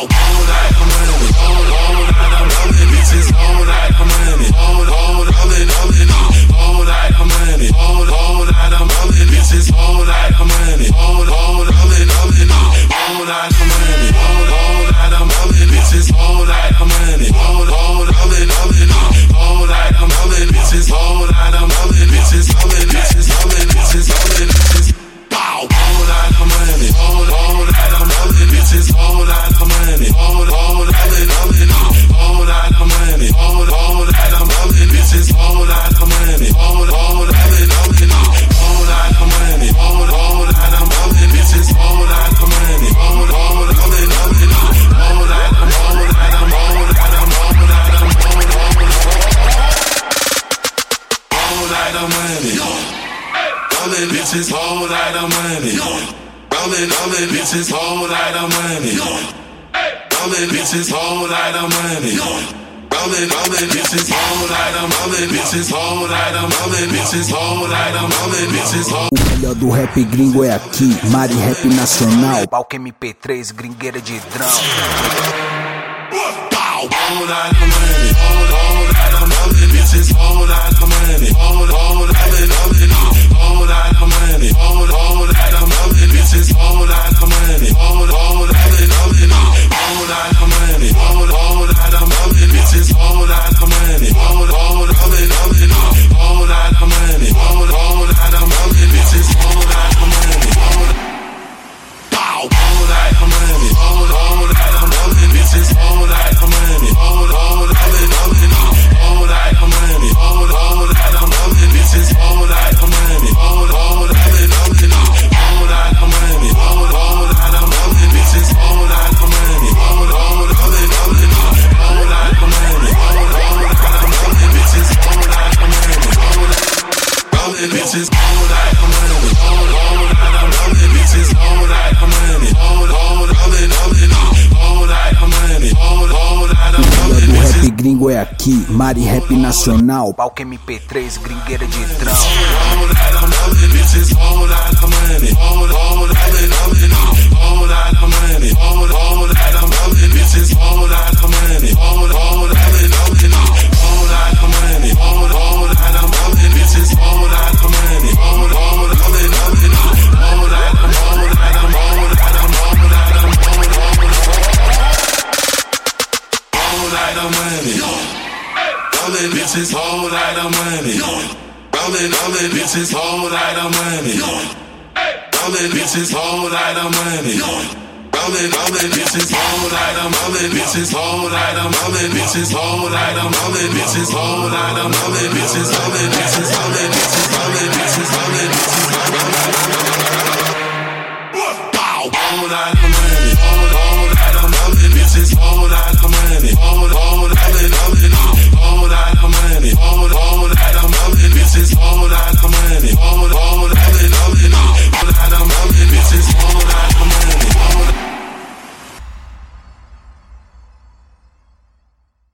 Hold like I'm running, hold like I'm rolling bitches, hold like I'm running, hold like I'm running, hold like I'm running, hold like I'm rolling bitches, hold like I'm running, hold like I'm running, hold like I'm running, hold like I'm rolling bitches, hold like I'm running, hold like I'm running, hold like I'm rolling bitches, hold like I'm rolling bitches, rolling bitches, rolling bitches, rolling bitches. Bow, hold like I'm running, hold like I'm rolling bitches, hold like I'm running, hold like I'm running, hold like I'm running, hold like I'm rolling bitches, hold like I'm running, hold like I'm running, hold like I'm running, hold like I'm rolling bitches, hold like I'm running, hold like I'm running, hold like I'm rolling bitches, hold like I'm running, rolling bitches, hold like I'm running, rolling bitches, hold like I'm running, rolling bitches, hold like I'm rolling bitches, hold like I'm rolling bitches, hold like I'm rolling bitches. O melhor do rap gringo é aqui, Mari Rap Nacional. Palco MP3, gringueira de drão. Hold like I'm running, hold like I'm rolling bitches, hold like I'm running, hold like I'm running, hold like I'm running, hold like I'm rolling bitches, hold like I'm running, hold like I'm running, hold like I'm running, hold like I'm rolling bitches, hold like I'm running, hold like I'm running, hold like I'm running, hold like I'm rolling bitches, hold like I'm running, hold like I'm running, hold like I'm rolling bitches, hold like I'm running, hold like I'm running, hold like I'm running, hold like I'm rolling bitches, hold like I'm running, hold like I'm running, hold like I'm running, hold like I'm rolling bitches, hold like I'm running, hold like I'm running, hold like I'm running, hold like I'm rolling bitches, hold like I'm running, rolling bitches, hold like I'm running, hold like I'm rolling bitches, hold like I'm running, hold like I'm running, hold like I'm running, hold like I'm rolling O bitches. rap gringo é aqui, Mari Rap Nacional. Palco MP3, gringueira de drão. Hold like I'm rolling bitches, hold like I'm running, hold like I'm running, hold like I'm running, hold like I'm rolling bitches, hold like I'm running, hold like I'm running, hold like I'm running, hold like I'm rolling bitches, hold like I'm running, hold like I'm running, hold like I'm rolling bitches, hold like I'm running, rolling bitches, hold like I'm running, rolling bitches, hold like I'm running, rolling bitches, hold like I'm rolling bitches, hold like I'm rolling bitches, hold like I'm rolling bitches, hold like I'm rolling bitches, rolling bitches, rolling bitches.